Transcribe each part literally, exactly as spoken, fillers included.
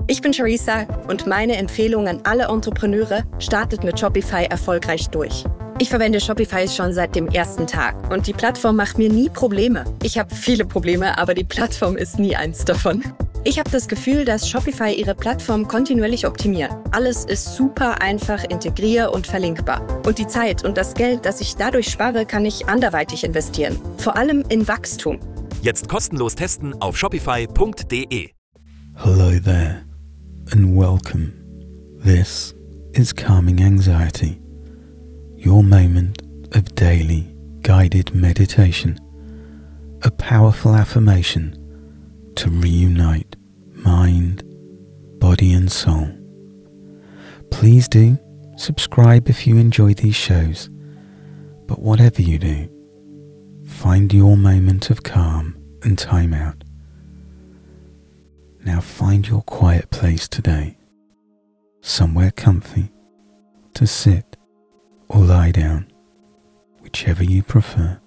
Ich bin Charissa und meine Empfehlung an alle Entrepreneure: startet mit Shopify erfolgreich durch. Ich verwende Shopify schon seit dem ersten Tag und die Plattform macht mir nie Probleme. Ich habe viele Probleme, aber die Plattform ist nie eins davon. Ich habe das Gefühl, dass Shopify ihre Plattform kontinuierlich optimiert. Alles ist super einfach integrier- und verlinkbar. Und die Zeit und das Geld, das ich dadurch spare, kann ich anderweitig investieren. Vor allem in Wachstum. Jetzt kostenlos testen auf shopify punkt de. Hello there and welcome. This is Calming Anxiety, your moment of daily guided meditation, a powerful affirmation to reunite mind, body and soul. Please do subscribe if you enjoy these shows, but whatever you do, find your moment of calm and time out. Now find your quiet place today, somewhere comfy to sit or lie down, whichever you prefer.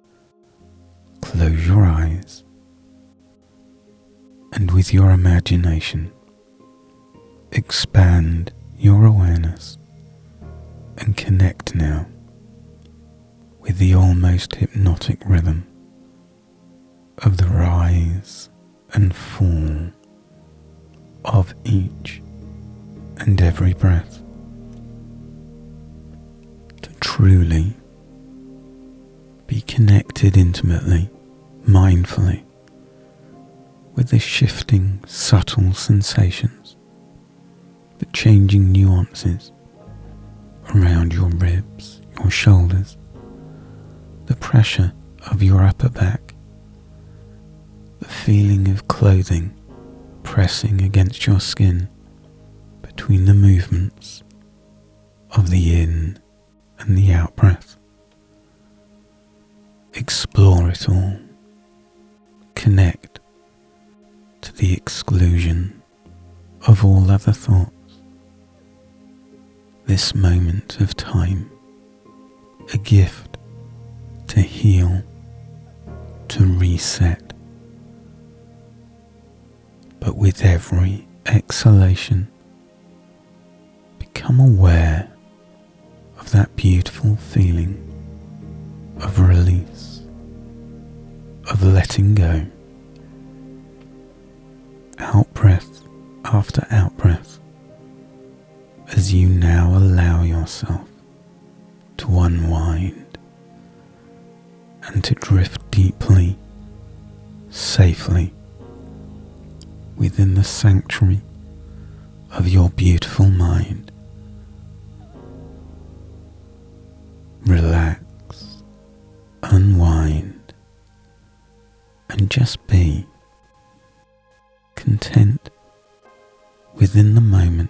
Close your eyes and with your imagination, expand your awareness and connect now with the almost hypnotic rhythm of the rise and fall of each and every breath. To truly be connected intimately, mindfully, with the shifting, subtle sensations, the changing nuances around your ribs, your shoulders, the pressure of your upper back, the feeling of clothing pressing against your skin between the movements of the in and the out breath. Explore it all. Connect to the exclusion of all other thoughts. This moment of time, a gift to heal, to reset. But with every exhalation, become aware of that beautiful feeling of release, of letting go. Out breath after out breath, as you now allow yourself to unwind and to drift deeply, safely, within the sanctuary of your beautiful mind. Relax, unwind, and just be content within the moment,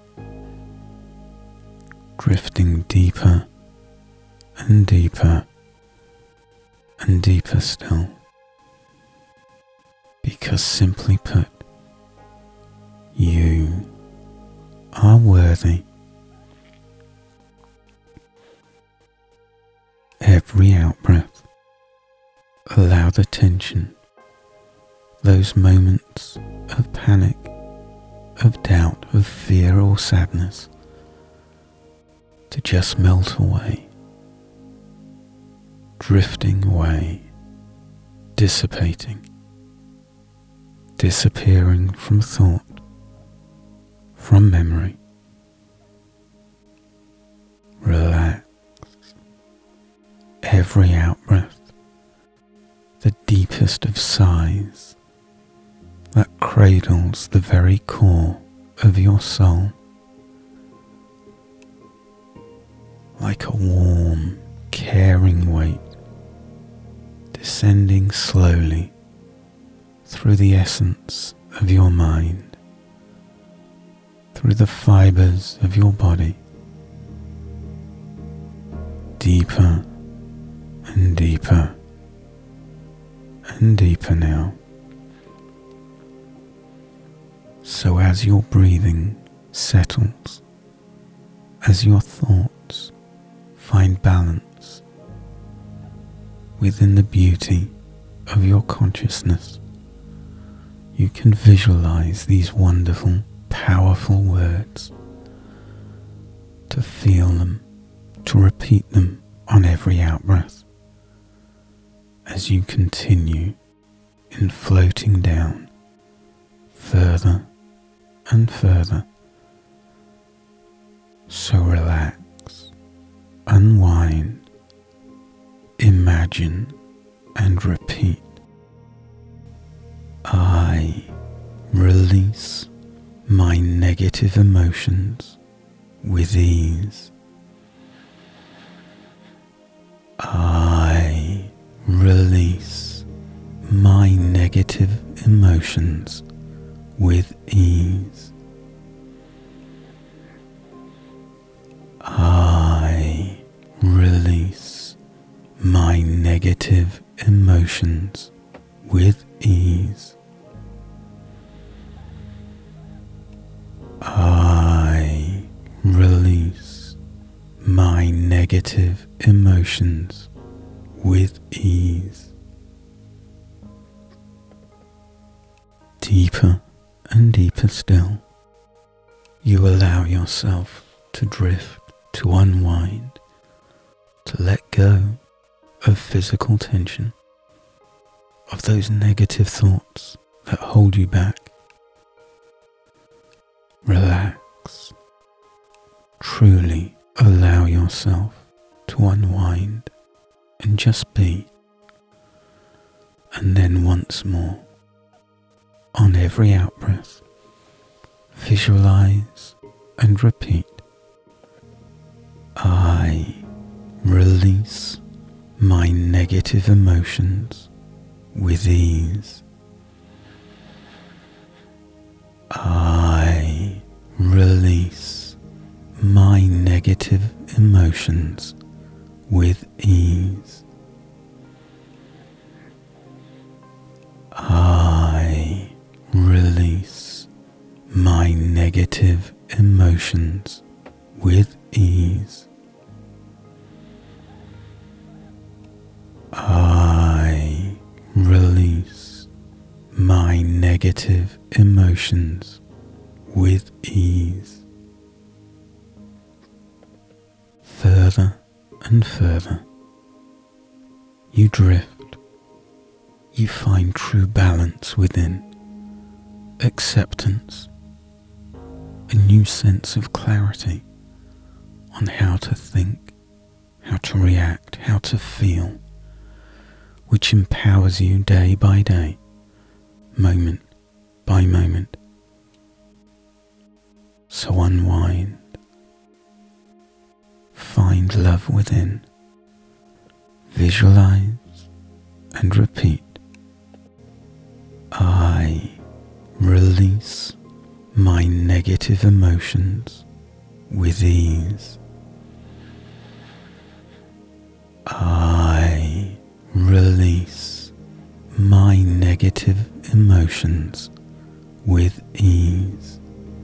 drifting deeper and deeper and deeper still, because simply put, you are worthy. Every out-breath, allow the tension, those moments of panic, of doubt, of fear or sadness to just melt away, drifting away, dissipating, disappearing from thought, from memory. Relax. Every out-breath, the deepest of sighs that cradles the very core of your soul, like a warm, caring weight descending slowly through the essence of your mind, through the fibers of your body, deeper and deeper and deeper now. So as your breathing settles, as your thoughts find balance within the beauty of your consciousness, you can visualize these wonderful powerful words, to feel them, to repeat them on every out-breath, as you continue in floating down further and further. So relax, unwind, imagine and repeat. I release my negative emotions with ease. I release my negative emotions with ease. I release my negative emotions with ease. I release my negative emotions with ease. Deeper and deeper still, you allow yourself to drift, to unwind, to let go of physical tension, of those negative thoughts that hold you back. Relax. Truly allow yourself to unwind and just be. And then once more, on every out-breath, visualize and repeat. I release my negative emotions with ease. I release my negative emotions with ease. I release my negative emotions with ease. I release my negative emotions with ease. Further and further, you drift. You find true balance within, acceptance, a new sense of clarity on how to think, how to react, how to feel, which empowers you day by day, moment by moment. So unwind, find love within, visualize and repeat. I release my negative emotions with ease. I release my negative emotions with ease.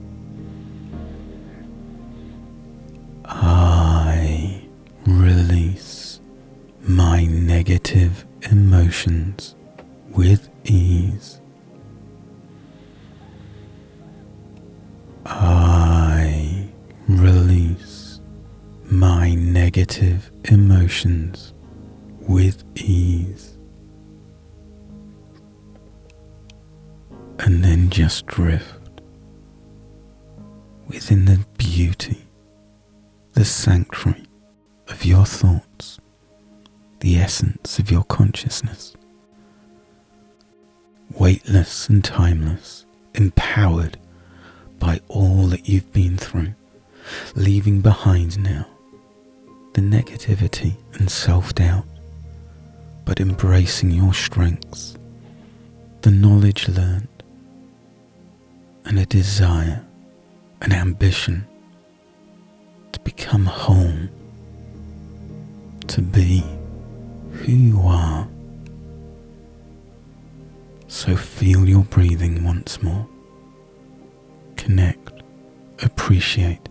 I release my negative emotions with ease. I release my negative emotions with ease. And then just drift within the beauty, the sanctuary of your thoughts, the essence of your consciousness. Weightless and timeless, empowered by all that you've been through, leaving behind now the negativity and self-doubt, but embracing your strengths, the knowledge learned, and a desire, an ambition to become whole, to be who you are. So feel your breathing once more. Connect, appreciate.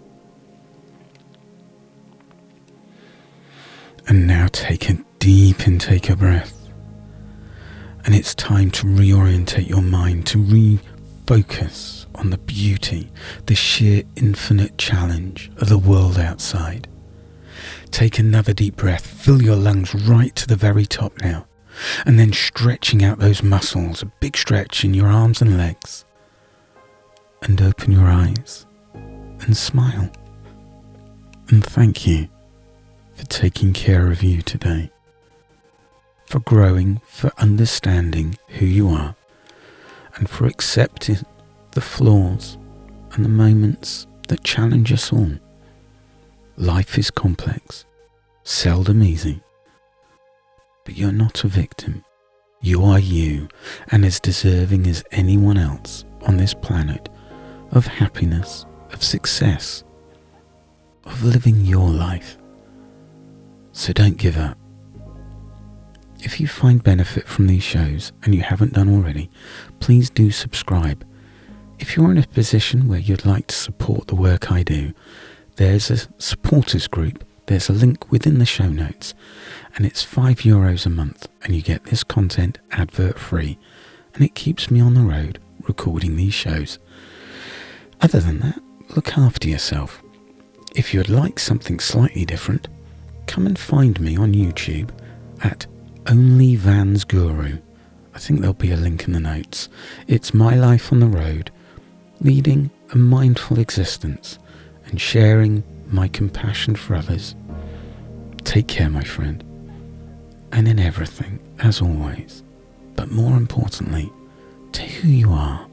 And now take a deep intake of breath. And it's time to reorientate your mind, to refocus on the beauty, the sheer infinite challenge of the world outside. Take another deep breath, fill your lungs right to the very top now, and then stretching out those muscles, a big stretch in your arms and legs. And open your eyes and smile. And thank you for taking care of you today, for growing, for understanding who you are, and for accepting the flaws and the moments that challenge us all. Life is complex, seldom easy, but you're not a victim. You are you, and as deserving as anyone else on this planet of happiness, of success, of living your life. So don't give up. If you find benefit from these shows and you haven't done already, please do subscribe. If you're in a position where you'd like to support the work I do, there's a supporters group. There's a link within the show notes, and it's five euros a month, and you get this content advert free, and it keeps me on the road recording these shows. Other than that, look after yourself. If you'd like something slightly different, come and find me on YouTube at Only Vans Guru. I think there'll be a link in the notes. It's my life on the road, leading a mindful existence and sharing my compassion for others. Take care, my friend. And in everything, as always, but more importantly, to who you are,